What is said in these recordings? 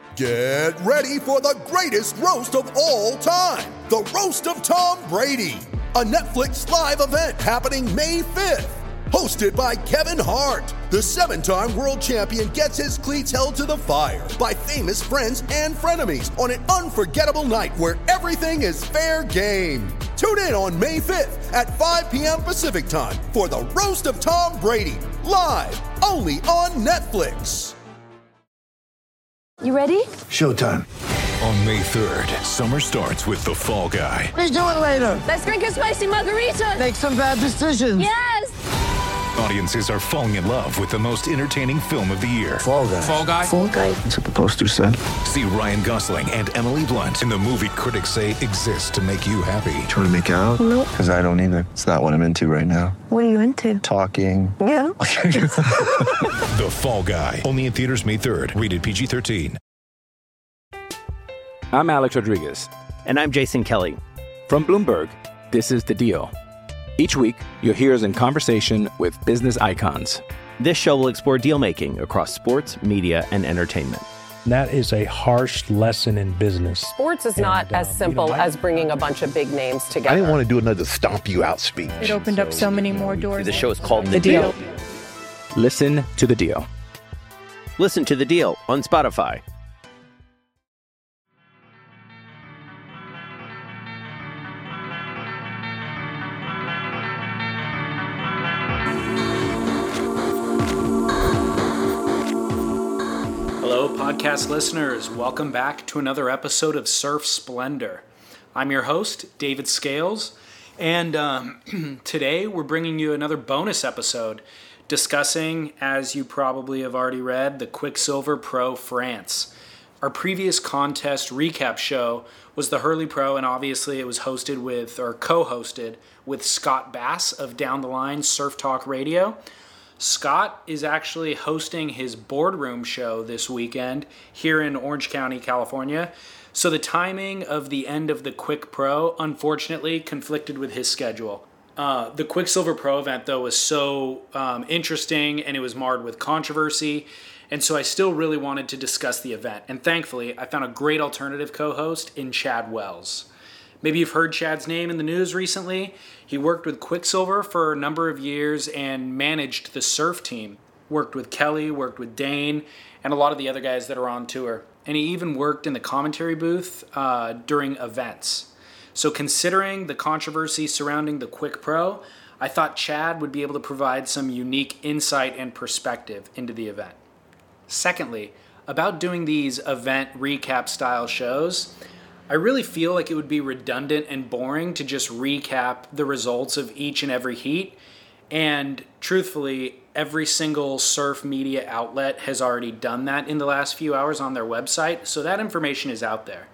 Get ready for the greatest roast of all time, the Roast of Tom Brady, a Netflix live event happening May 5th. Hosted by Kevin Hart, the 7-time world champion gets his cleats held to the fire by famous friends and frenemies on an unforgettable night where everything is fair game. Tune in on May 5th at 5 p.m. Pacific time for the Roast of Tom Brady, live only on Netflix. You ready? Showtime. On May 3rd, summer starts with The Fall Guy. Let's do it later. Let's drink a spicy margarita. Make some bad decisions. Yes! Audiences are falling in love with the most entertaining film of the year. Fall Guy. Fall Guy? Fall guy. That's what the poster said. See Ryan Gosling and Emily Blunt in the movie critics say exists to make you happy. Trying to make it out? Nope. Because I don't either. It's not what I'm into right now. What are you into? Talking. Yeah. The Fall Guy. Only in theaters May 3rd. Rated PG-13. I'm Alex Rodriguez. And I'm Jason Kelly. From Bloomberg, this is The Deal. Each week, you'll hear us in conversation with business icons. This show will explore deal-making across sports, media, and entertainment. That is a harsh lesson in business. Sports is not as simple as bringing a bunch of big names together. I didn't want to do another stomp you out speech. It opened up so many more doors. The show is called The Deal. Listen to The Deal. Listen to The Deal on Spotify. Hello, podcast listeners. Welcome back to another episode of Surf Splendor. I'm your host, David Scales, and today we're bringing you another bonus episode discussing, as you probably have already read, the Quicksilver Pro France. Our previous contest recap show was the Hurley Pro, and obviously it was hosted with, or co-hosted with, Scott Bass of Down the Line Surf Talk Radio. Scott is actually hosting his boardroom show this weekend here in Orange County, California. So the timing of the end of the Quick Pro, unfortunately, conflicted with his schedule. The Quicksilver Pro event, though, was so interesting, and it was marred with controversy. And so I still really wanted to discuss the event. And thankfully, I found a great alternative co-host in Chad Wells. Maybe you've heard Chad's name in the news recently. He worked with Quicksilver for a number of years and managed the surf team. Worked with Kelly, worked with Dane, and a lot of the other guys that are on tour. And he even worked in the commentary booth during events. So considering the controversy surrounding the Quick Pro, I thought Chad would be able to provide some unique insight and perspective into the event. Secondly, about doing these event recap style shows, I really feel like it would be redundant and boring to just recap the results of each and every heat. And truthfully, every single surf media outlet has already done that in the last few hours on their website. So that information is out there.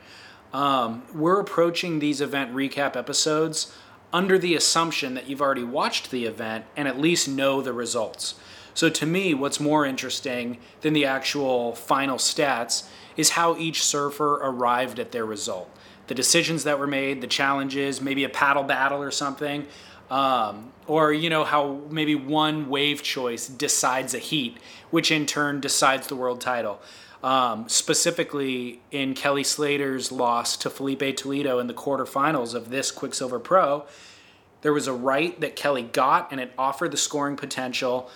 We're approaching these event recap episodes under the assumption that you've already watched the event and at least know the results. So to me, what's more interesting than the actual final stats is how each surfer arrived at their result. The decisions that were made, the challenges, maybe a paddle battle or something, or how maybe one wave choice decides a heat, which in turn decides the world title. Specifically in Kelly Slater's loss to Felipe Toledo in the quarterfinals of this Quicksilver Pro, there was a right that Kelly got and it offered the scoring potential.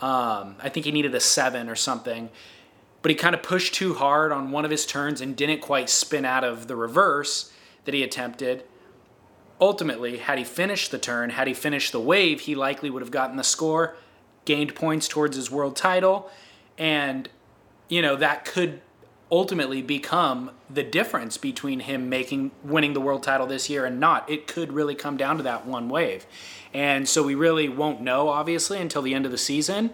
I think he needed a 7 or something. But he kind of pushed too hard on one of his turns and didn't quite spin out of the reverse that he attempted. Ultimately, had he finished the turn, had he finished the wave, he likely would have gotten the score, gained points towards his world title, and, that could ultimately become the difference between him winning the world title this year and not. It could really come down to that one wave. And so we really won't know, obviously, until the end of the season.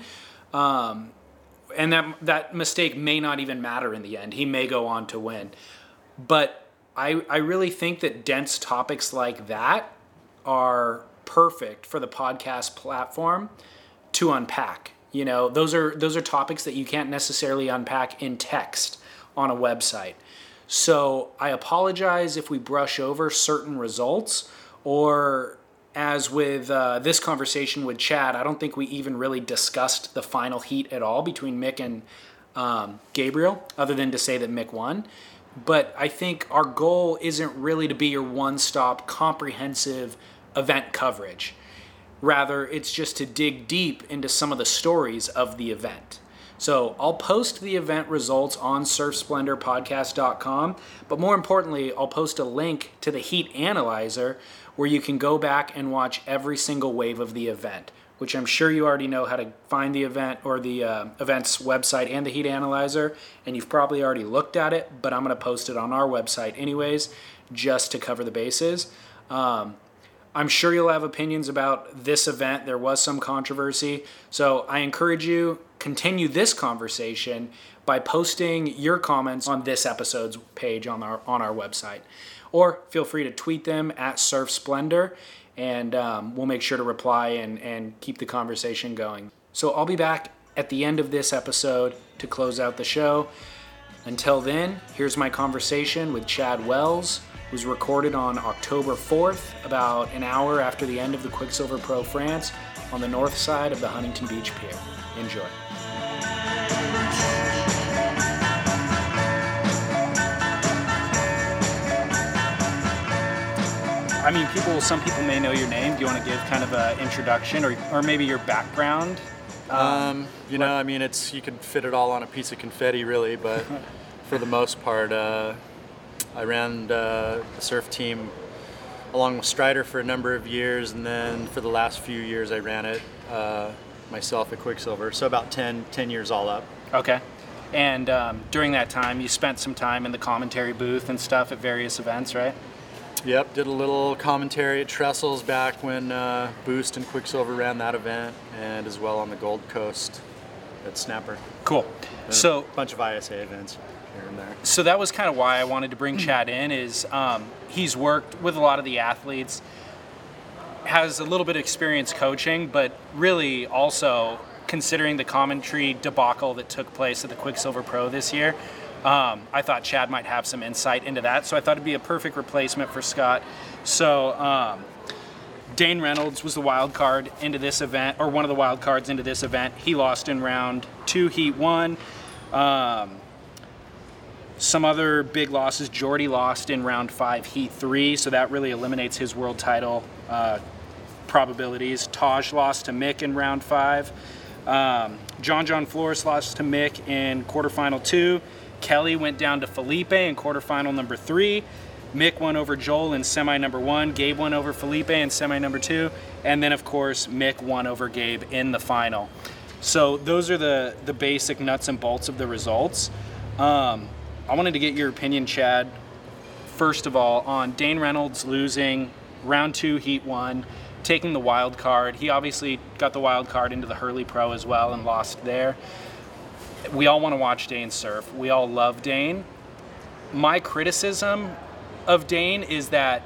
And that mistake may not even matter in the end. He may go on to win. But I really think that dense topics like that are perfect for the podcast platform to unpack. Those are topics that you can't necessarily unpack in text on a website. So I apologize if we brush over certain results, or as with this conversation with Chad, I don't think we even really discussed the final heat at all between Mick and Gabriel, other than to say that Mick won. But I think our goal isn't really to be your one-stop comprehensive event coverage. Rather, it's just to dig deep into some of the stories of the event. So I'll post the event results on surfsplendorpodcast.com, but more importantly, I'll post a link to the Heat Analyzer where you can go back and watch every single wave of the event, which I'm sure you already know how to find the event or the event's website and the Heat Analyzer, and you've probably already looked at it, but I'm going to post it on our website anyways, just to cover the bases. I'm sure you'll have opinions about this event. There was some controversy, so I encourage you continue this conversation by posting your comments on this episode's page on our website, or feel free to tweet them at Surf Splendor, and we'll make sure to reply and keep the conversation going. So I'll be back at the end of this episode to close out the show. Until then, here's my conversation with Chad Wells. It was recorded on October 4th, about an hour after the end of the Quicksilver Pro France, on the north side of the Huntington Beach Pier. Enjoy. I mean, some people may know your name. Do you want to give kind of an introduction or maybe your background? You could fit it all on a piece of confetti, really, but for the most part, I ran the surf team along with Strider for a number of years, and then for the last few years I ran it myself at Quicksilver, so about 10 years all up. Okay. And during that time, you spent some time in the commentary booth and stuff at various events, right? Yep, did a little commentary at Trestles back when Boost and Quicksilver ran that event, and as well on the Gold Coast at Snapper. Cool. And so a bunch of ISA events here and there. So that was kind of why I wanted to bring Chad in, is he's worked with a lot of the athletes, has a little bit of experience coaching, but really also considering the commentary debacle that took place at the Quicksilver Pro this year, I thought Chad might have some insight into that, so I thought it'd be a perfect replacement for Scott. So Dane Reynolds was the wild card into this event, or one of the wild cards into this event. He lost in round 2, heat 1. Some other big losses. Jordy lost in round 5, heat 3, so that really eliminates his world title probabilities. Taj lost to Mick in round 5. John Flores lost to Mick in quarterfinal 2. Kelly went down to Felipe in quarterfinal number 3. Mick won over Joel in semi number 1. Gabe won over Felipe in semi number 2. And then, of course, Mick won over Gabe in the final. So those are the basic nuts and bolts of the results. I wanted to get your opinion, Chad, first of all, on Dane Reynolds losing round 2, heat 1, taking the wild card. He obviously got the wild card into the Hurley Pro as well and lost there. We all want to watch Dane surf. We all love Dane. My criticism of Dane is that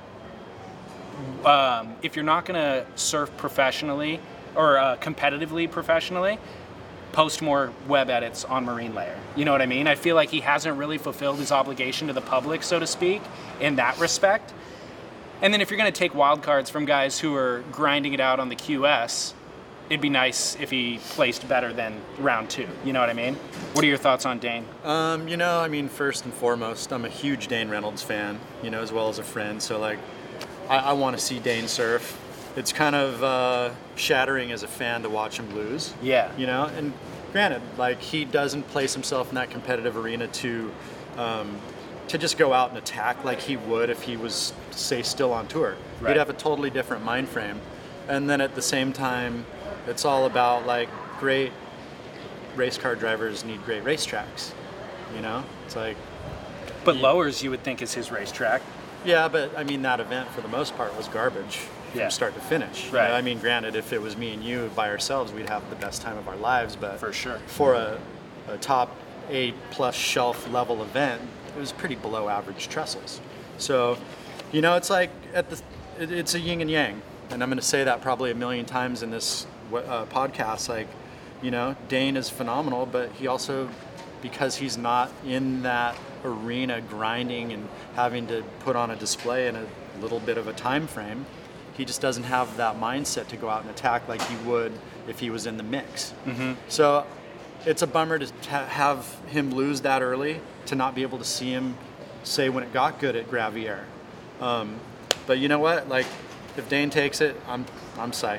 if you're not going to surf professionally or competitively professionally, post more web edits on Marine Layer. You know what I mean? I feel like he hasn't really fulfilled his obligation to the public, so to speak, in that respect. And then if you're going to take wild cards from guys who are grinding it out on the QS, it'd be nice if he placed better than round 2. You know what I mean? What are your thoughts on Dane? First and foremost, I'm a huge Dane Reynolds fan, as well as a friend. So, I want to see Dane surf. It's kind of shattering as a fan to watch him lose. Yeah. And granted, he doesn't place himself in that competitive arena to just go out and attack like he would if he was, say, still on tour. Right. He'd have a totally different mind frame. And then at the same time, it's all about great race car drivers need great racetracks. It's But Lowers, you would think, is his racetrack. Yeah, but that event for the most part was garbage from start to finish. Right. Granted, if it was me and you by ourselves, we'd have the best time of our lives. But for sure, for a top A+ shelf level event, it was pretty below average trestles. So, it's it's a yin and yang. And I'm going to say that probably a million times in this podcast. Dane is phenomenal, but he also, because he's not in that arena grinding and having to put on a display in a little bit of a time frame, he just doesn't have that mindset to go out and attack like he would if he was in the mix. Mm-hmm. So it's a bummer to have him lose that early, to not be able to see him say when it got good at Gravier. But you know what? Like, if Dane takes it, I'm psyched.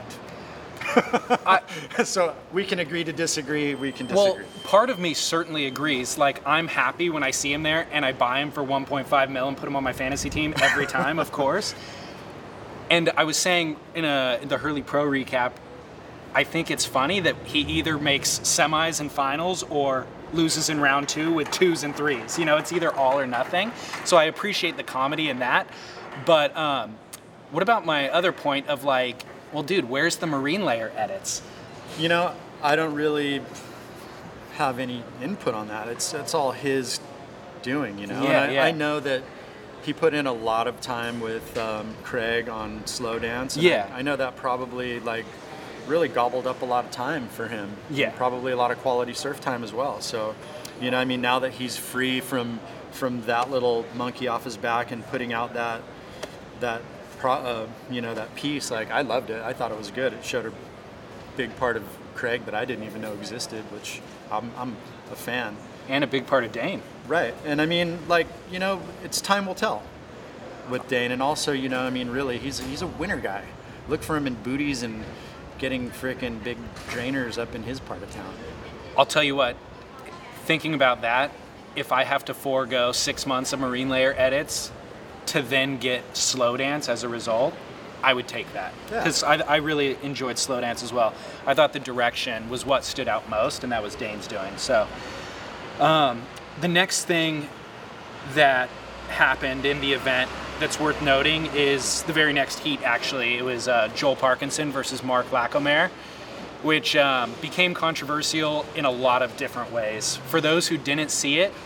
So we can agree to disagree. We can disagree. Well, part of me certainly agrees. Like, I'm happy when I see him there and I buy him for $1.5 million and put him on my fantasy team every time, of course. And I was saying in the Hurley Pro recap, I think it's funny that he either makes semis and finals or loses in round 2 with 2s and 3s. You know, it's either all or nothing. So I appreciate the comedy in that. But what about my other point of like, well, dude, where's the marine layer edits? You know, I don't really have any input on that. It's all his doing, you know. Yeah, I know that he put in a lot of time with Craig on Slow Dance. And I know that probably like really gobbled up a lot of time for him. Yeah. And probably a lot of quality surf time as well. So, you know, I mean, now that he's free from that little monkey off his back and putting out that piece, like, I loved it. I thought it was good. It showed a big part of Craig that I didn't even know existed, which I'm a fan. And a big part of Dane. Right. And I mean, like, you know, it's time will tell with Dane. And also, you know, I mean, really, he's a winner guy. Look for him in booties and getting freaking big drainers up in his part of town. I'll tell you what, thinking about that, if I have to forego 6 months of marine layer edits to then get Slow Dance as a result, I would take that. Because I really enjoyed Slow Dance as well. I thought the direction was what stood out most, and that was Dane's doing. So the next thing that happened in the event that's worth noting is the very next heat, actually. It was Joel Parkinson versus Mark Lacomere, which became controversial in a lot of different ways. For those who didn't see it,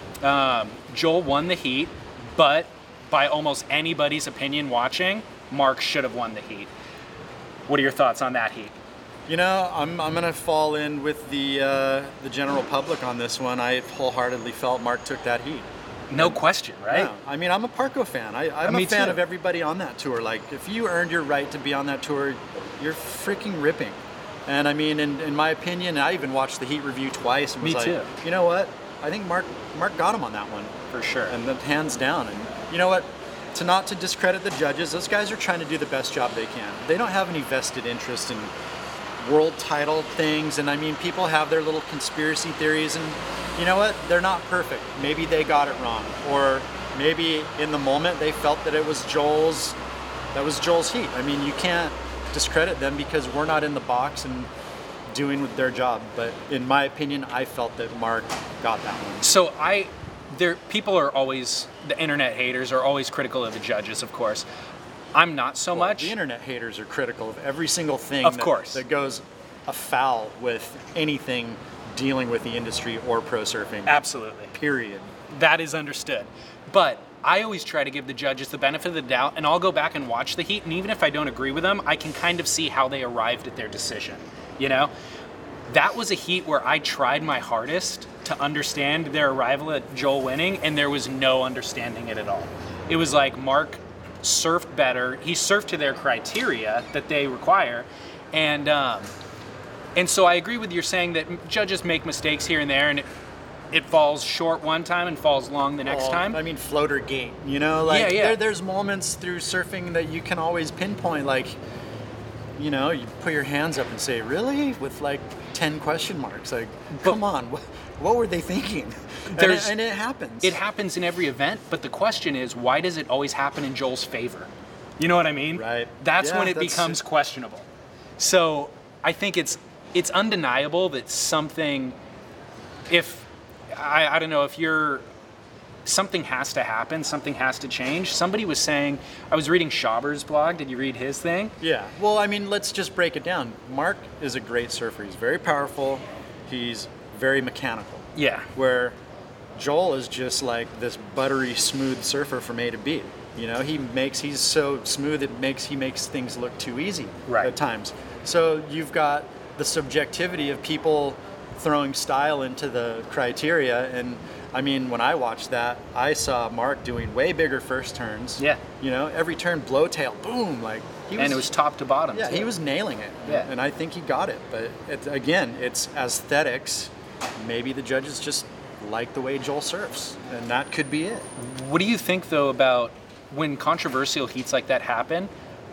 Joel won the heat, but by almost anybody's opinion watching, Mark should have won the heat. What are your thoughts on that heat? You know, I'm going to fall in with the general public on this one. I wholeheartedly felt Mark took that heat. No question, right? Yeah. I mean, I'm a Parco fan. I'm a fan of everybody on that tour. Like, if you earned your right to be on that tour, you're freaking ripping. And I mean, in my opinion, I even watched the heat review twice and was like, you know what? I think Mark got him on that one. For sure. And the hands down. And you know what? Not to discredit the judges, those guys are trying to do the best job they can. They don't have any vested interest in world title things. And I mean, people have their little conspiracy theories, and you know what? They're not perfect. Maybe they got it wrong. Or maybe in the moment they felt that it was Joel's heat. I mean, you can't discredit them because we're not in the box and doing their job. But in my opinion, I felt that Mark got that one. So people are always, the internet haters are always critical of the judges, of course. I'm not so much. The internet haters are critical of every single thing that goes afoul with anything dealing with the industry or pro surfing. Absolutely. Period. That is understood. But I always try to give the judges the benefit of the doubt, and I'll go back and watch the heat, and even if I don't agree with them, I can kind of see how they arrived at their decision, you know? That was a heat where I tried my hardest to understand their arrival at Joel winning, and there was no understanding it at all. It was like Mark surfed better. He surfed to their criteria that they require, and so I agree with you saying that judges make mistakes here and there, and it falls short one time and falls long the next time. I mean, floater gate, you know? Like, there's moments through surfing that you can always pinpoint, like, you know, you put your hands up and say, really? With like 10 question marks. Like, come on, what were they thinking? And it happens. It happens in every event, but the question is, why does it always happen in Joel's favor? You know what I mean? Right. That's when it becomes questionable. So I think it's undeniable that something, I don't know, something has to happen, something has to change. Somebody was saying, I was reading Schauber's blog. Did you read his thing? Yeah. Well, I mean, let's just break it down. Mark is a great surfer. He's very powerful. He's very mechanical. Yeah. Where Joel is just like this buttery smooth surfer from A to B. You know, he's so smooth he makes things look too easy at times. So you've got the subjectivity of people throwing style into the criteria, and I mean, when I watched that, I saw Mark doing way bigger first turns. Yeah. You know, every turn blowtail, boom, like and it was top to bottom. Yeah, too. He was nailing it. Yeah. And I think he got it. But it's aesthetics maybe the judges just like the way Joel surfs, and that could be it. What do you think, though, about when controversial heats like that happen?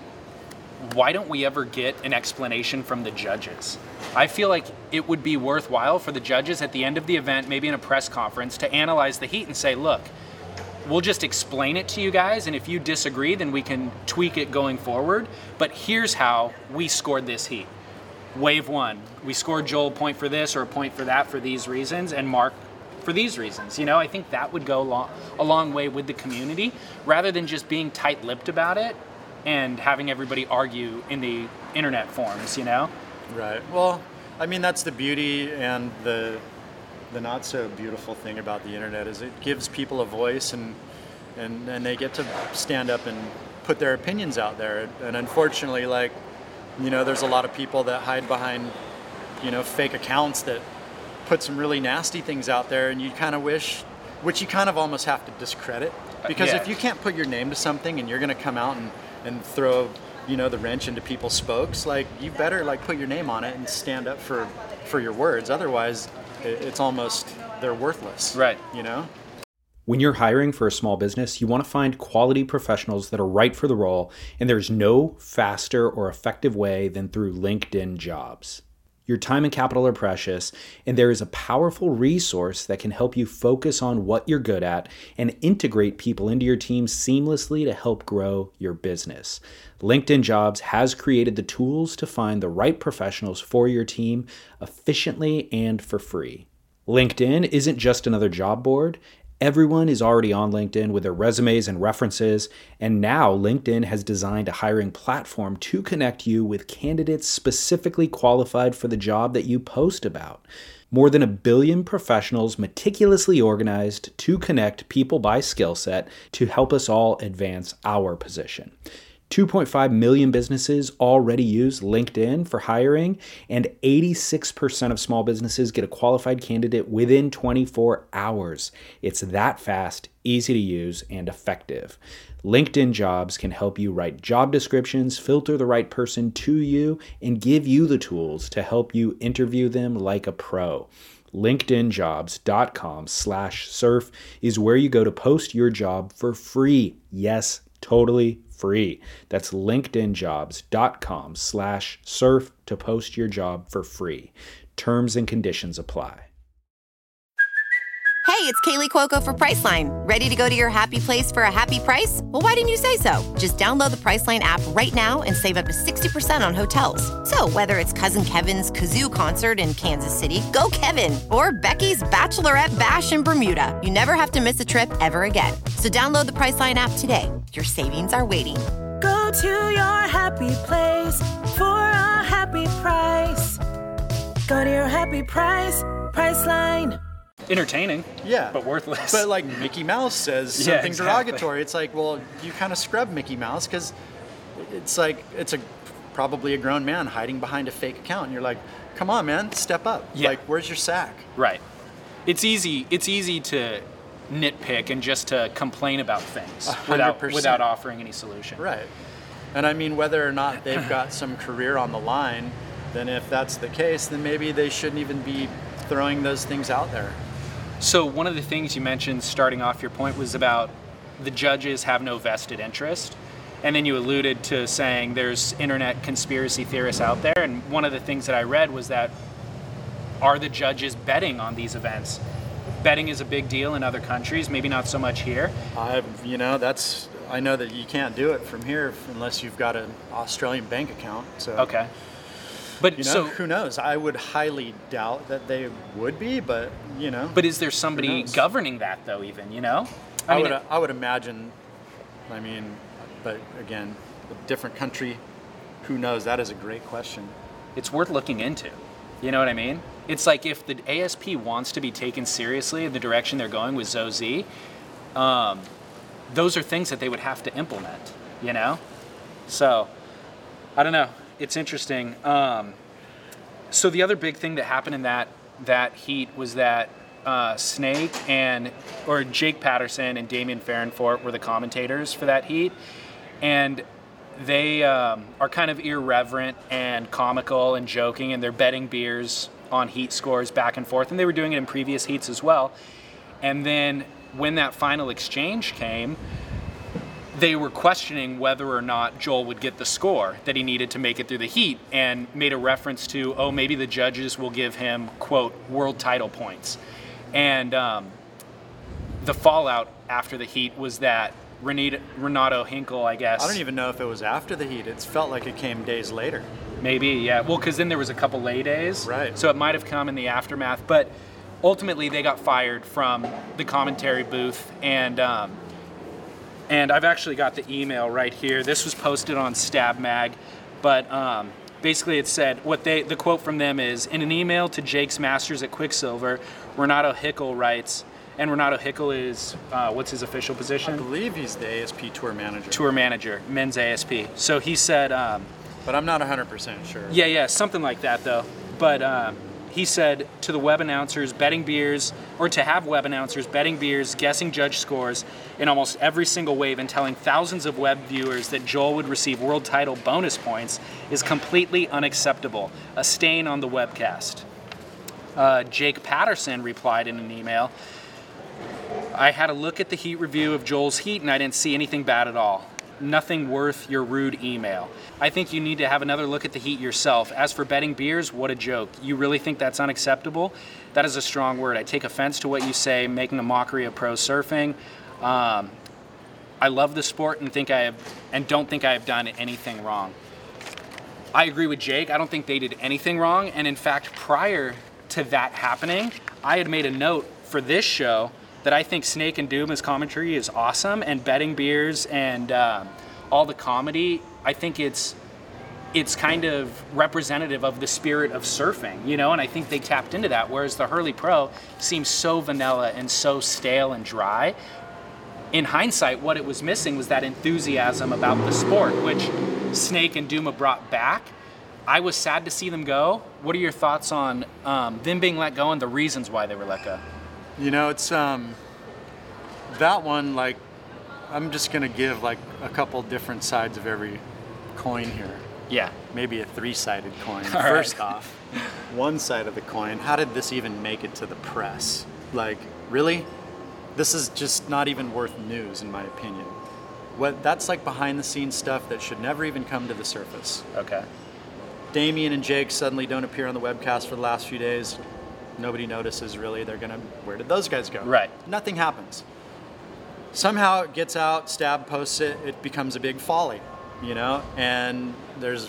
Why don't we ever get an explanation from the judges? I feel like it would be worthwhile for the judges at the end of the event, maybe in a press conference, to analyze the heat and say, look, we'll just explain it to you guys, and if you disagree, then we can tweak it going forward. But here's how we scored this heat. Wave 1, we scored Joel a point for this or a point for that for these reasons, and Mark for these reasons. You know, I think that would go a long way with the community, rather than just being tight-lipped about it and having everybody argue in the internet forums, you know? Right. Well, I mean, that's the beauty and the not so beautiful thing about the internet is it gives people a voice and they get to stand up and put their opinions out there. And unfortunately, like, you know, there's a lot of people that hide behind, you know, fake accounts that put some really nasty things out there, and you kind of wish, which you kind of almost have to discredit, because if you can't put your name to something and you're going to come out and throw, you know, the wrench into people's spokes, like, you better like put your name on it and stand up for your words. Otherwise, it's almost, they're worthless. Right. You know? When you're hiring for a small business, you want to find quality professionals that are right for the role, and there's no faster or effective way than through LinkedIn Jobs. Your time and capital are precious, and there is a powerful resource that can help you focus on what you're good at and integrate people into your team seamlessly to help grow your business. LinkedIn Jobs has created the tools to find the right professionals for your team efficiently and for free. LinkedIn isn't just another job board. Everyone is already on LinkedIn with their resumes and references, and now LinkedIn has designed a hiring platform to connect you with candidates specifically qualified for the job that you post about. More than 1 billion professionals meticulously organized to connect people by skill set to help us all advance our position. 2.5 million businesses already use LinkedIn for hiring, and 86% of small businesses get a qualified candidate within 24 hours. It's that fast, easy to use, and effective. LinkedIn Jobs can help you write job descriptions, filter the right person to you, and give you the tools to help you interview them like a pro. LinkedInjobs.com/surf is where you go to post your job for free. Yes, totally free. That's LinkedInjobs.com/surf to post your job for free. Terms and conditions apply. Hey, it's Kaylee Cuoco for Priceline. Ready to go to your happy place for a happy price? Well, why didn't you say so? Just download the Priceline app right now and save up to 60% on hotels. So whether it's Cousin Kevin's Kazoo Concert in Kansas City, go Kevin, or Becky's Bachelorette Bash in Bermuda, you never have to miss a trip ever again. So download the Priceline app today. Your savings are waiting. Go to your happy place for a happy price. Go to your happy price, Priceline. Entertaining, but worthless. But like Mickey Mouse says something derogatory. It's like, well, you kind of scrub Mickey Mouse because it's like probably a grown man hiding behind a fake account, and you're like, come on, man, step up. Like, where's your sack? Right. It's easy to nitpick and just to complain about things without offering any solution. Right. And I mean, whether or not they've got some career on the line, then if that's the case, then maybe they shouldn't even be throwing those things out there. So one of the things you mentioned starting off your point was about the judges have no vested interest. And then you alluded to saying there's internet conspiracy theorists out there. And one of the things that I read was that, are the judges betting on these events? Betting is a big deal in other countries, maybe not so much here. I know that you can't do it from here unless you've got an Australian bank account. So. Okay. But who knows? I would highly doubt that they would be, but But is there somebody governing that though? Even I would imagine. I mean, but again, a different country. Who knows? That is a great question. It's worth looking into. You know what I mean? It's like if the ASP wants to be taken seriously in the direction they're going with ZOZ, those are things that they would have to implement. So I don't know. It's interesting. So the other big thing that happened in that heat was that Snake Jake Patterson and Damian Farrenfort were the commentators for that heat, and they are kind of irreverent and comical and joking, and they're betting beers on heat scores back and forth, and they were doing it in previous heats as well. And then when that final exchange came, they were questioning whether or not Joel would get the score that he needed to make it through the heat, and made a reference to, oh, maybe the judges will give him, quote, world title points. And the fallout after the heat was that Renato Hinkle, I guess. I don't even know if it was after the heat. It felt like it came days later. Maybe, yeah. Well, because then there was a couple lay days. Right. So it might have come in the aftermath. But ultimately, they got fired from the commentary booth. And I've actually got the email right here. This was posted on Stab Mag. But basically it said, the quote from them is, in an email to Jake's Masters at Quicksilver, Renato Hinkle writes, and Renato Hinkle is, what's his official position? I believe he's the ASP tour manager. Tour manager, men's ASP. So he said... but I'm not 100% sure. Yeah, something like that, though. But he said to the web announcers, betting beers, or to have web announcers betting beers, guessing judge scores in almost every single wave and telling thousands of web viewers that Joel would receive world title bonus points is completely unacceptable. A stain on the webcast. Jake Patterson replied in an email, I had a look at the heat review of Joel's heat and I didn't see anything bad at all. Nothing worth your rude email. I think you need to have another look at the heat yourself. As for betting beers, what a joke. You really think that's unacceptable? That is a strong word. I take offense to what you say, making a mockery of pro surfing. I love the sport and don't think I have done anything wrong. I agree with Jake. I don't think they did anything wrong. And in fact, prior to that happening, I had made a note for this show that I think Snake and Doom as commentary is awesome, and betting beers and all the comedy, I think it's kind of representative of the spirit of surfing, you know, and I think they tapped into that, whereas the Hurley Pro seems so vanilla and so stale and dry. In hindsight, what it was missing was that enthusiasm about the sport, which Snake and Duma brought back. I was sad to see them go. What are your thoughts on them being let go and the reasons why they were let go? You know, it's that one, like, I'm just going to give like a couple different sides of every coin here. Yeah. Maybe a 3-sided coin. All First right. off, one side of the coin, how did this even make it to the press? Like, really? This is just not even worth news, in my opinion. That's like behind the scenes stuff that should never even come to the surface. Okay. Damien and Jake suddenly don't appear on the webcast for the last few days. Nobody notices, really. Where did those guys go? Right. Nothing happens. Somehow it gets out, Stab posts it, it becomes a big folly, you know? And there's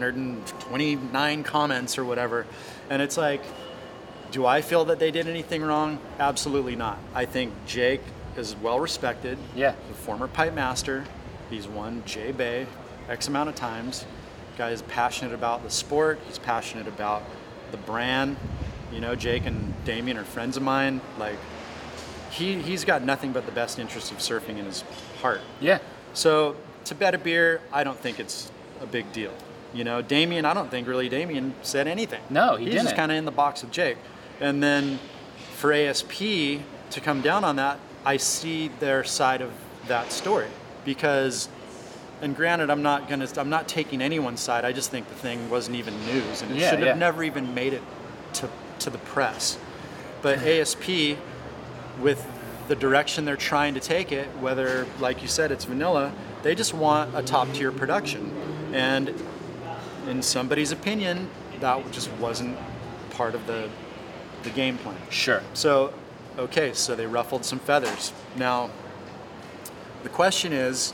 129 comments or whatever. And it's like, do I feel that they did anything wrong? Absolutely not. I think Jake is well respected. Yeah. The former pipe master. He's won J-Bay X amount of times. Guy is passionate about the sport. He's passionate about the brand. You know, Jake and Damien are friends of mine. Like, he's got nothing but the best interest of surfing in his heart. Yeah. So to bet a beer, I don't think it's a big deal. You know, Damien, I don't think really Damien said anything. No, he didn't. He's just kind of in the box with Jake. And then for ASP to come down on that, I see their side of that story because, and granted, I'm not taking anyone's side. I just think the thing wasn't even news, and it should have never even made it to the press. But ASP, with the direction they're trying to take it, whether, like you said, it's vanilla, they just want a top-tier production. And in somebody's opinion, that just wasn't part of the game plan. Sure. So, okay, so they ruffled some feathers. Now, the question is,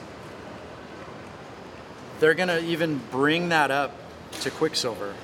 they're going to even bring that up to Quicksilver.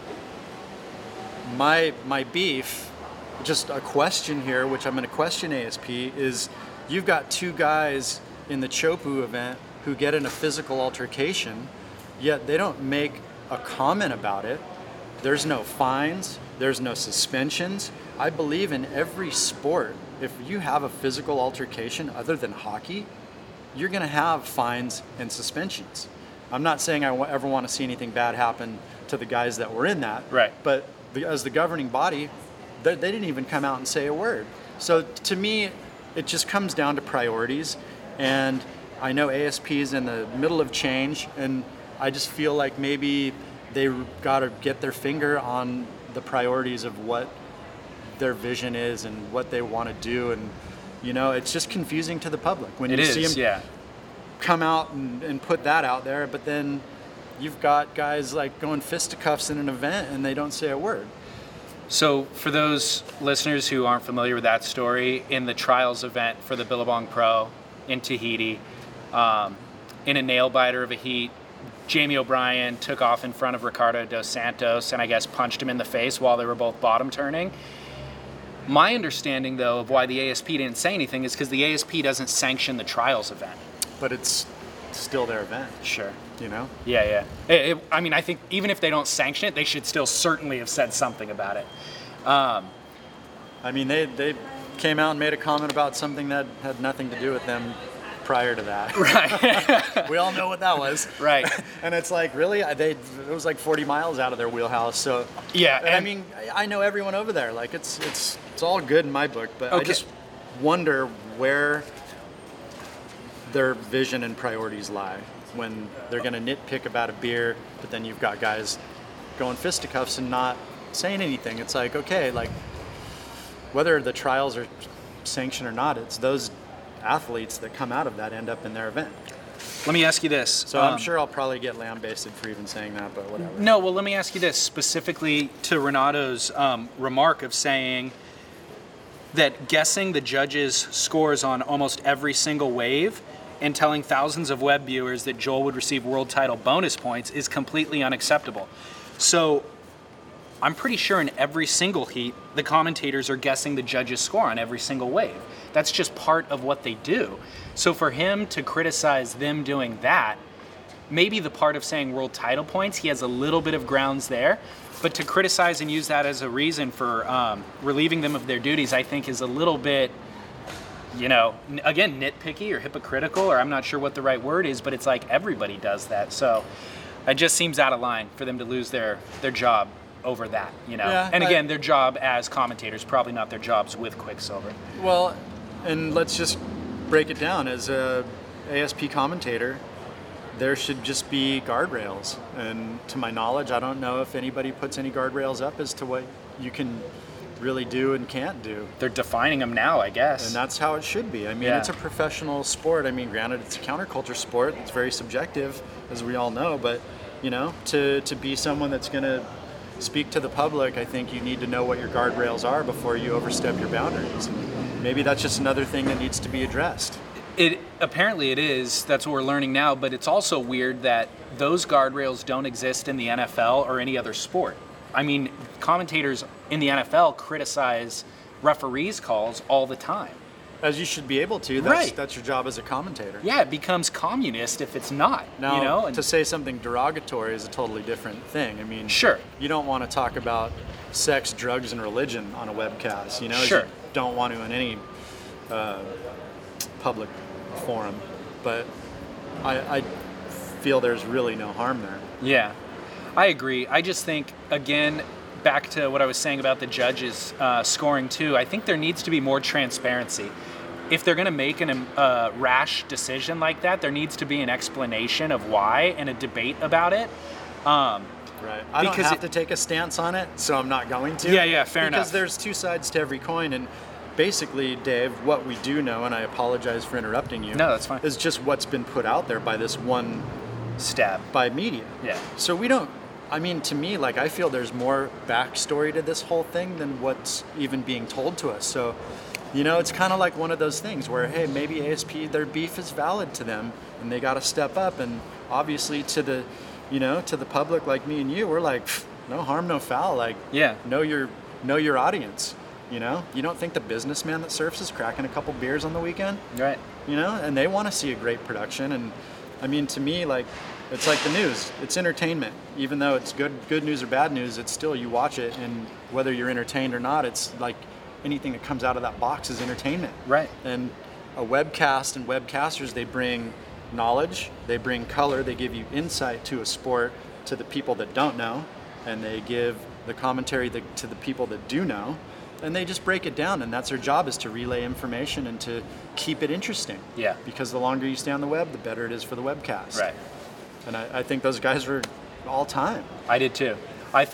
My beef, just a question here, which I'm going to question ASP, is you've got two guys in the Chopu event who get in a physical altercation, yet they don't make a comment about it. There's no fines, there's no suspensions. I believe in every sport, if you have a physical altercation other than hockey, you're going to have fines and suspensions. I'm not saying I ever want to see anything bad happen to the guys that were in that, right? But as the governing body, they didn't even come out and say a word. So to me, it just comes down to priorities. And I know ASP is in the middle of change, and I just feel like maybe they got to get their finger on the priorities of what their vision is and what they want to do. And, you know, it's just confusing to the public when you see them come out and put that out there. But then you've got guys like going fisticuffs in an event and they don't say a word. So for those listeners who aren't familiar with that story, in the trials event for the Billabong Pro in Tahiti, in a nail-biter of a heat, Jamie O'Brien took off in front of Ricardo dos Santos and I guess punched him in the face while they were both bottom turning. My understanding, though, of why the ASP didn't say anything is because the ASP doesn't sanction the trials event. But it's still their event. Sure. You know? Yeah. I mean, I think even if they don't sanction it, they should still certainly have said something about it. I mean, they came out and made a comment about something that had nothing to do with them prior to that. Right. We all know what that was. Right. And it's like, really? It was like 40 miles out of their wheelhouse. So yeah. And I mean, I know everyone over there. Like, it's all good in my book, but I just wonder where their vision and priorities lie when they're going to nitpick about a beer, but then you've got guys going fisticuffs and not saying anything. It's like, okay, like, whether the trials are sanctioned or not, it's those athletes that come out of that end up in their event. Let me ask you this. So I'm sure I'll probably get lambasted for even saying that, but whatever. No, well, let me ask you this, specifically to Renato's remark of saying that guessing the judges' scores on almost every single wave and telling thousands of web viewers that Joel would receive world title bonus points is completely unacceptable. So I'm pretty sure in every single heat, the commentators are guessing the judges' score on every single wave. That's just part of what they do. So for him to criticize them doing that, maybe the part of saying world title points, he has a little bit of grounds there, but to criticize and use that as a reason for relieving them of their duties, I think is a little bit, you know, again, nitpicky or hypocritical, or I'm not sure what the right word is, but it's like everybody does that. So it just seems out of line for them to lose their job over that, you know. Yeah, and again, their job as commentators, probably not their jobs with Quiksilver. Well, and let's just break it down. As a ASP commentator, there should just be guardrails. And to my knowledge, I don't know if anybody puts any guardrails up as to what you can really do and can't do. They're defining them now, I guess. And that's how it should be. I mean, it's a professional sport. I mean, granted, it's a counterculture sport. It's very subjective, as we all know. But, you know, to be someone that's going to speak to the public, I think you need to know what your guardrails are before you overstep your boundaries. Maybe that's just another thing that needs to be addressed. Apparently it is. That's what we're learning now. But it's also weird that those guardrails don't exist in the NFL or any other sport. I mean, commentators in the NFL criticize referees' calls all the time. As you should be able to. That's your job as a commentator. Yeah, it becomes communist if it's not. Now, you know? To say something derogatory is a totally different thing. I mean, sure. You don't want to talk about sex, drugs, and religion on a webcast. You know, sure. You don't want to in any public forum. But I feel there's really no harm there. Yeah, I agree. I just think, again, back to what I was saying about the judges scoring too, I think there needs to be more transparency. If they're going to make a rash decision like that, there needs to be an explanation of why and a debate about it. Right. I don't have to take a stance on it, so I'm not going to. Yeah, fair enough. Because there's two sides to every coin, and basically, Dave, what we do know, and I apologize for interrupting you. No, that's fine. Is just what's been put out there by this one stab by media. Yeah. So we don't. I mean, to me, like, I feel there's more backstory to this whole thing than what's even being told to us. So, you know, it's kind of like one of those things where, hey, maybe ASP, their beef is valid to them, and they got to step up. And obviously, to the, you know, to the public like me and you, we're like, no harm, no foul. Like, know your audience. You know, you don't think the businessman that surfs is cracking a couple beers on the weekend, right? You know, and they want to see a great production. And I mean, to me, like, it's like the news. It's entertainment. Even though it's good news or bad news, it's still, you watch it, and whether you're entertained or not, it's like anything that comes out of that box is entertainment. Right. And a webcast and webcasters, they bring knowledge, they bring color, they give you insight to a sport to the people that don't know, and they give the commentary to the people that do know, and they just break it down, and that's their job, is to relay information and to keep it interesting. Yeah. Because the longer you stay on the web, the better it is for the webcast. Right. And I think those guys were all time. I did too. I thought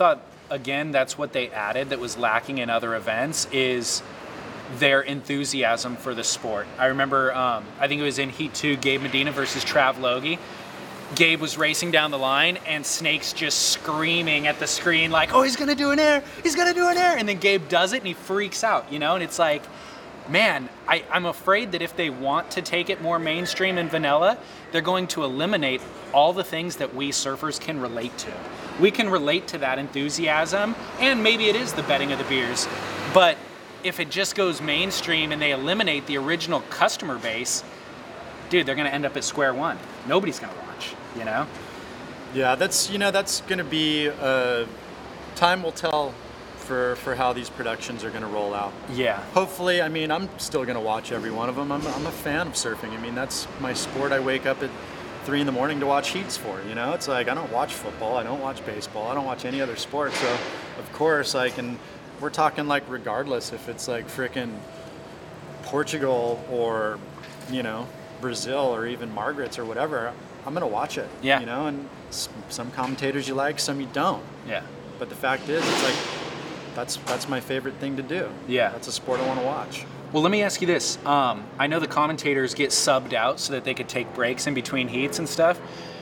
again, that's what they added that was lacking in other events is their enthusiasm for the sport. I remember, I think it was in Heat 2, Gabe Medina versus Trav Logie. Gabe was racing down the line and Snake's just screaming at the screen like, oh, he's going to do an air. He's going to do an air. And then Gabe does it and he freaks out, you know? And it's like, man, I'm afraid that if they want to take it more mainstream and vanilla, they're going to eliminate all the things that we surfers can relate to. We can relate to that enthusiasm, and maybe it is the betting of the beers. But if it just goes mainstream and they eliminate the original customer base, dude, they're going to end up at square one. Nobody's going to watch, you know? Yeah, that's going to be, time will tell for how these productions are going to roll out. Yeah. Hopefully, I mean, I'm still going to watch every one of them. I'm a fan of surfing. I mean, that's my sport. I wake up at 3 a.m. to watch heats for, you know? It's like, I don't watch football. I don't watch baseball. I don't watch any other sport. So, of course, we're talking like regardless if it's like frickin' Portugal or, you know, Brazil or even Margaret's or whatever, I'm going to watch it. Yeah. You know, and some commentators you like, some you don't. Yeah. But the fact is, it's like, that's my favorite thing to do. Yeah. That's a sport I want to watch. Well, let me ask you this. I know the commentators get subbed out so that they could take breaks in between heats and stuff.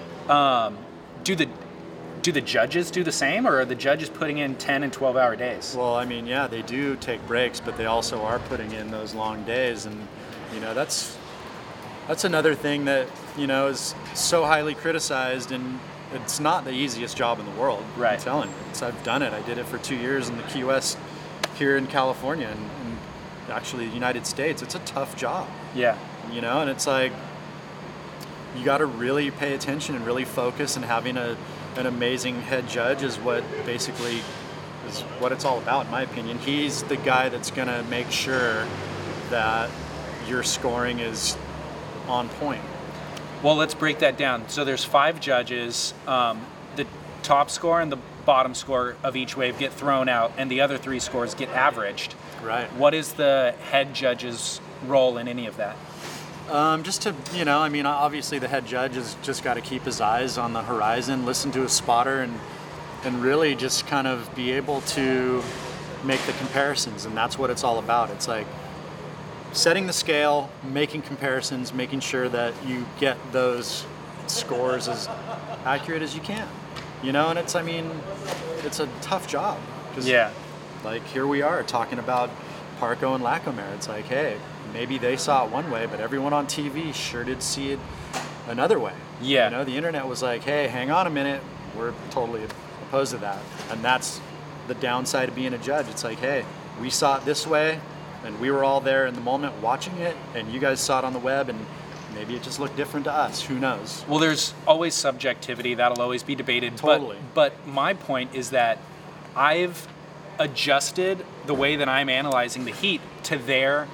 Do the judges do the same, or are the judges putting in 10 and 12-hour days? Well, I mean, yeah, they do take breaks, but they also are putting in those long days. And, you know, that's another thing that, you know, is so highly criticized, and it's not the easiest job in the world. Right. I'm telling you. I've done it. I did it for 2 years in the Key West here in California and actually the United States. It's a tough job. Yeah. You know, and it's like, you got to really pay attention and really focus, and having an amazing head judge is what basically is what it's all about, in my opinion. He's the guy that's going to make sure that your scoring is on point. Well, let's break that down. So there's 5 judges. The top score and the bottom score of each wave get thrown out, and the other 3 scores get averaged. Right. What is the head judge's role in any of that? Just to, you know, I mean, obviously the head judge has just got to keep his eyes on the horizon, listen to his spotter, and really just kind of be able to make the comparisons. And that's what it's all about. It's like setting the scale, making comparisons, making sure that you get those scores as accurate as you can. You know, and it's a tough job. Yeah. Like, here we are talking about Parco and Lacomere. It's like, hey, maybe they saw it one way, but everyone on TV sure did see it another way. Yeah. You know, the internet was like, hey, hang on a minute, we're totally opposed to that. And that's the downside of being a judge. It's like, hey, we saw it this way, and we were all there in the moment watching it, and you guys saw it on the web, and maybe it just looked different to us. Who knows? Well, there's always subjectivity. That'll always be debated. Totally. But my point is that I've adjusted the way that I'm analyzing the heat to their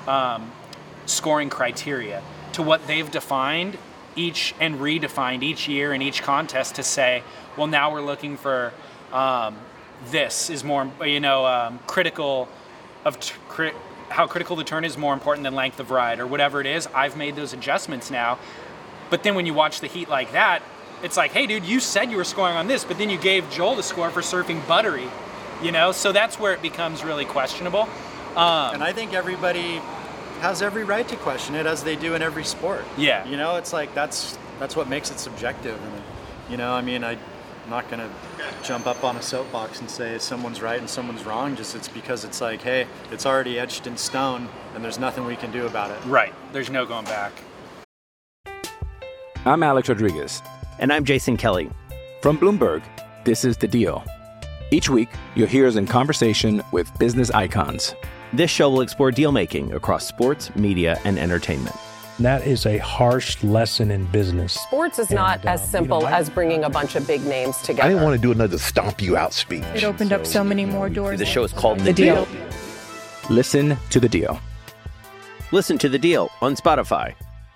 scoring criteria, to what they've defined each and redefined each year in each contest to say, well, now we're looking for this is more, you know, critical of how critical the turn is more important than length of ride or whatever it is. I've made those adjustments now. But then when you watch the heat like that, it's like, hey, dude, you said you were scoring on this, but then you gave Joel the score for surfing buttery, you know? So that's where it becomes really questionable. And I think everybody has every right to question it, as they do in every sport. Yeah. You know, it's like, that's what makes it subjective. And, you know, I mean, I'm not going to jump up on a soapbox and say someone's right and someone's wrong. Just it's because it's like, hey, it's already etched in stone and there's nothing we can do about it. Right. There's no going back. I'm Alex Rodriguez. And I'm Jason Kelly. From Bloomberg, this is The Deal. Each week, you'll hear us in conversation with business icons. This show will explore deal-making across sports, media, and entertainment. That is a harsh lesson in business. Sports is not as simple as bringing a bunch of big names together. I didn't want to do another stomp you out speech. It opened up so many more doors. The show is called The Deal. Listen to The Deal. Listen to The Deal on Spotify.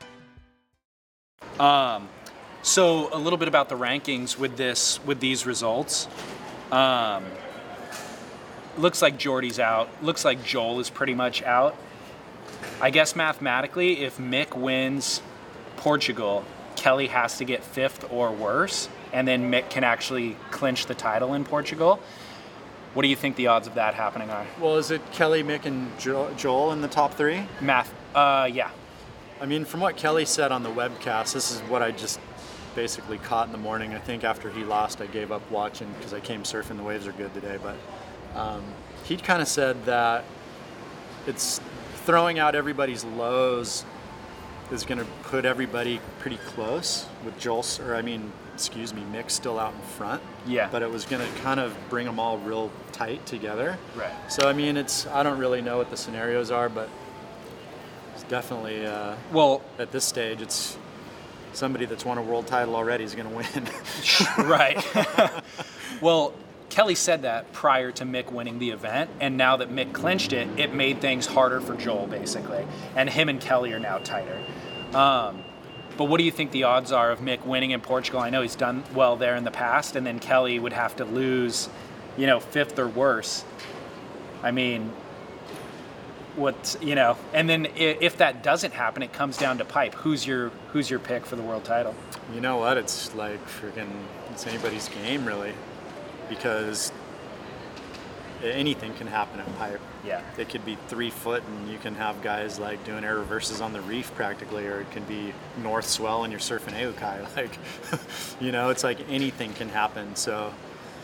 So a little bit about the rankings with these results. Looks like Jordy's out. Looks like Joel is pretty much out. I guess mathematically, if Mick wins Portugal, Kelly has to get 5th or worse, and then Mick can actually clinch the title in Portugal. What do you think the odds of that happening are? Well, is it Kelly, Mick, and Joel in the top 3? Yeah. I mean, from what Kelly said on the webcast, this is what I just basically caught in the morning. I think after he lost, I gave up watching because I came surfing. The waves are good today. But he kind of said that it's throwing out everybody's lows is going to put everybody pretty close with Mick still out in front. Yeah. But it was going to kind of bring them all real tight together. Right. So, I mean, I don't really know what the scenarios are, but it's definitely, at this stage, it's somebody that's won a world title already is going to win. Right. Well, Kelly said that prior to Mick winning the event, and now that Mick clinched it, it made things harder for Joel, basically. And him and Kelly are now tighter. But what do you think the odds are of Mick winning in Portugal? I know he's done well there in the past, and then Kelly would have to lose, 5th or worse. I mean, and then if that doesn't happen, it comes down to pipe. Who's your pick for the world title? You know what? It's like it's anybody's game, really, because anything can happen at pipe. Yeah. It could be 3 foot and you can have guys like doing air reverses on the reef practically, or it can be north swell and you're surfing Aukai. Like, it's like anything can happen. So,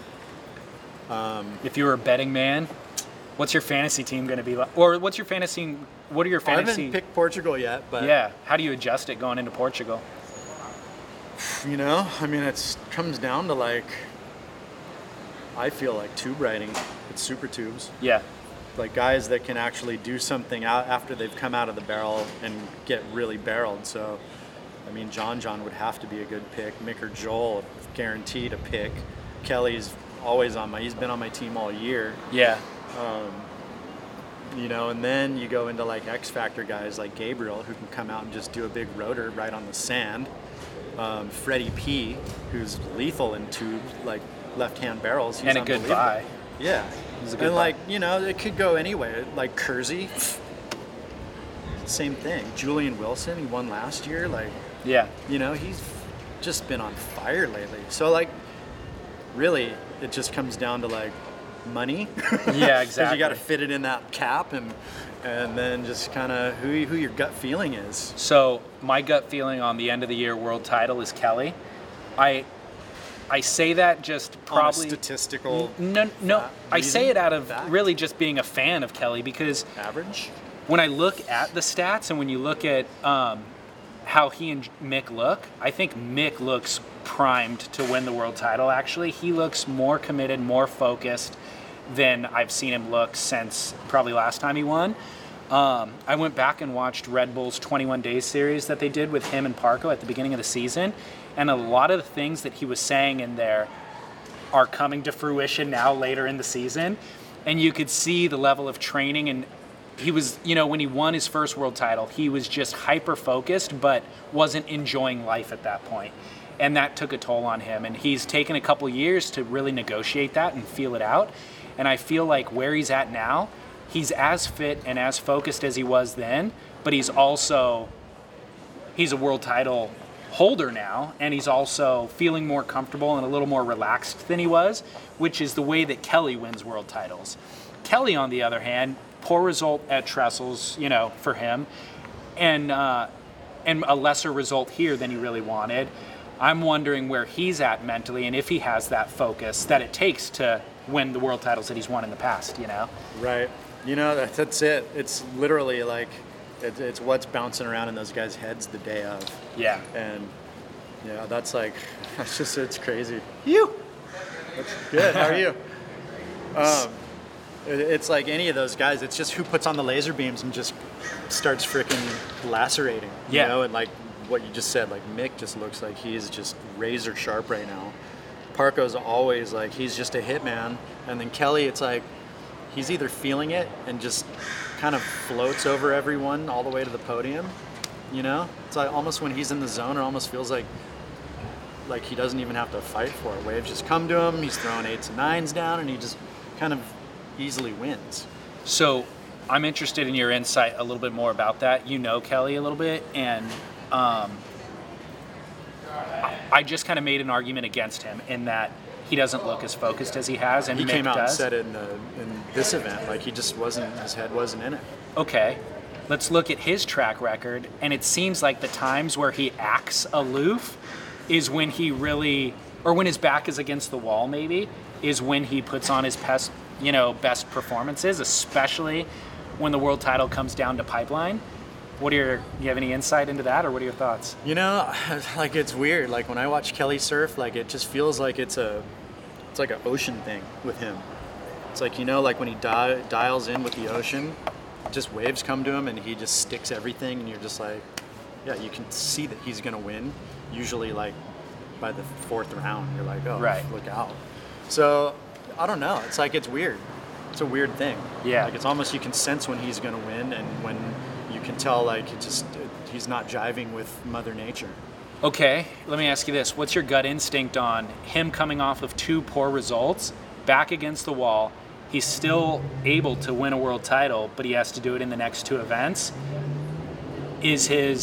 if you were a betting man, what's your fantasy team going to be like? Or what are your fantasy? I haven't picked Portugal yet, but yeah. How do you adjust it going into Portugal? It comes down to I feel like tube riding. It's super tubes. Yeah. Like guys that can actually do something out after they've come out of the barrel and get really barreled. So, John would have to be a good pick. Mick or Joel, guaranteed a pick. Kelly's always he's been on my team all year. Yeah. And then you go into X Factor guys like Gabriel, who can come out and just do a big rotor right on the sand. Freddie P, who's lethal in tubes, left-hand barrels. He's and a good buy. Yeah. And it could go anywhere. Like Kersey, same thing. Julian Wilson, he won last year. Yeah. He's just been on fire lately. So really, it just comes down to money. Yeah, exactly. You got to fit it in that cap and then just kind of who your gut feeling is. So my gut feeling on the end of the year world title is Kelly. I say that just probably... On a statistical... No. I say it out of really just being a fan of Kelly because... Average? When I look at the stats and when you look at how he and Mick look, I think Mick looks primed to win the world title, actually. He looks more committed, more focused than I've seen him look since probably last time he won. I went back and watched Red Bull's 21 Days series that they did with him and Parko at the beginning of the season. And a lot of the things that he was saying in there are coming to fruition now later in the season. And you could see the level of training. And he was, when he won his first world title, he was just hyper-focused, but wasn't enjoying life at that point. And that took a toll on him. And he's taken a couple years to really negotiate that and feel it out. And I feel like where he's at now, he's as fit and as focused as he was then, but he's a world title holder now, and he's also feeling more comfortable and a little more relaxed than he was, which is the way that Kelly wins world titles. Kelly, on the other hand, poor result at Trestles, for him, and a lesser result here than he really wanted. I'm wondering where he's at mentally and if he has that focus that it takes to win the world titles that he's won in the past, Right. That's it. It's literally it's what's bouncing around in those guys' heads the day of. Yeah. And it's crazy. You. That's good. How are you? It's like any of those guys. It's just who puts on the laser beams and just starts freaking lacerating. Yeah. And what you just said, Mick just looks like he's just razor sharp right now. Parko's always he's just a hitman. And then Kelly, it's he's either feeling it and just kind of floats over everyone all the way to the podium. It's almost when he's in the zone, it almost feels like he doesn't even have to fight for it. Waves just come to him, he's throwing 8s and 9s down, and he just kind of easily wins. So I'm interested in your insight a little bit more about that. Kelly a little bit, and I just kind of made an argument against him in that he doesn't look as focused as he has, and he Mick came out does. and said it in this event, like he just wasn't, his head wasn't in it. Okay, let's look at his track record, and it seems like the times where he acts aloof is when he really, or when his back is against the wall maybe, is when he puts on his best performances, especially when the world title comes down to Pipeline. Do you have any insight into that, or what are your thoughts? Like it's weird. Like when I watch Kelly surf, like it just feels like it's like an ocean thing with him. It's like, like when he dials in with the ocean, just waves come to him and he just sticks everything, and you're just like, yeah, you can see that he's gonna win. Usually like by the 4th round, you're like, oh, right, look out. So I don't know. It's like, it's weird. It's a weird thing. Yeah. Like it's almost, you can sense when he's gonna win, and when you can tell like he's not jiving with Mother Nature. Okay, let me ask you this. What's your gut instinct on him coming off of 2 poor results, back against the wall? He's still able to win a world title, but he has to do it in the next 2 events. Is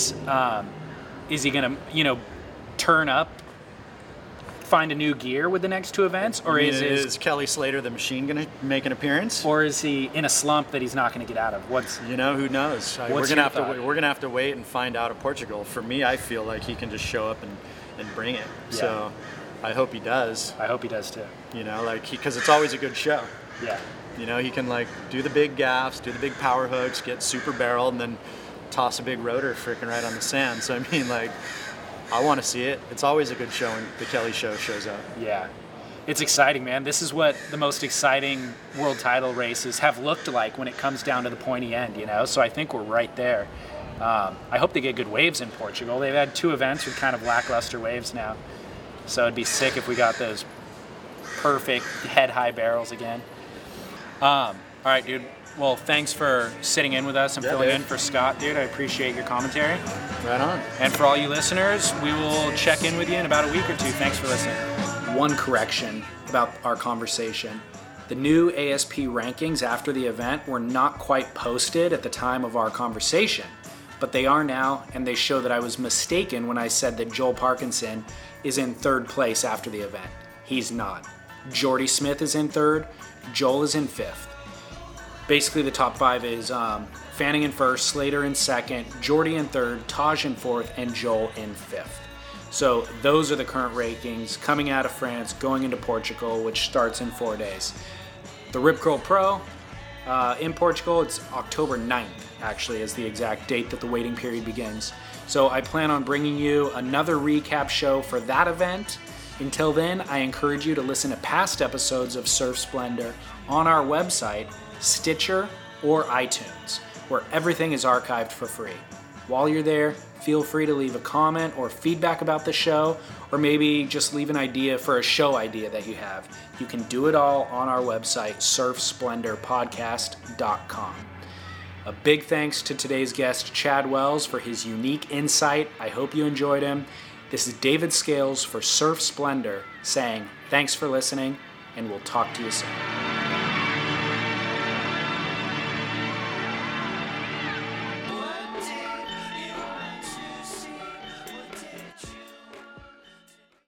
he going to, turn up, find a new gear with the next 2 events, or is Kelly Slater the Machine going to make an appearance, or is he in a slump that he's not going to get out of? Who knows? We're gonna have to wait and find out at Portugal. For me, I feel like he can just show up and bring it. Yeah. So I hope he does. I hope he does too. Because it's always a good show. Yeah. He can like do the big gaffs, do the big power hooks, get super barreled, and then toss a big rotor freaking right on the sand. So I mean, like, I want to see it. It's always a good show when the Kelly show shows up. Yeah. It's exciting, man. This is what the most exciting world title races have looked like when it comes down to the pointy end, So I think we're right there. I hope they get good waves in Portugal. They've had 2 events with kind of lackluster waves now. So it'd be sick if we got those perfect head-high barrels again. All right, dude. Well, thanks for sitting in with us and filling in for Scott, dude. I appreciate your commentary. Right on. And for all you listeners, we will check in with you in about a week or 2. Thanks for listening. One correction about our conversation. The new ASP rankings after the event were not quite posted at the time of our conversation, but they are now, and they show that I was mistaken when I said that Joel Parkinson is in 3rd place after the event. He's not. Jordy Smith is in 3rd, Joel is in 5th. Basically, the top 5 is Fanning in 1st, Slater in 2nd, Jordy in 3rd, Taj in 4th, and Joel in 5th. So those are the current rankings coming out of France, going into Portugal, which starts in 4 days. The Rip Curl Pro in Portugal, it's October 9th, actually, is the exact date that the waiting period begins. So I plan on bringing you another recap show for that event. Until then, I encourage you to listen to past episodes of Surf Splendor on our website, Stitcher, or iTunes, where everything is archived for free. While you're there, feel free to leave a comment or feedback about the show, or maybe just leave an idea for a show idea that you have. You can do it all on our website, surfsplendorpodcast.com. A big thanks to today's guest, Chad Wells, for his unique insight. I hope you enjoyed him. This is David Scales for Surf Splendor saying thanks for listening, and we'll talk to you soon.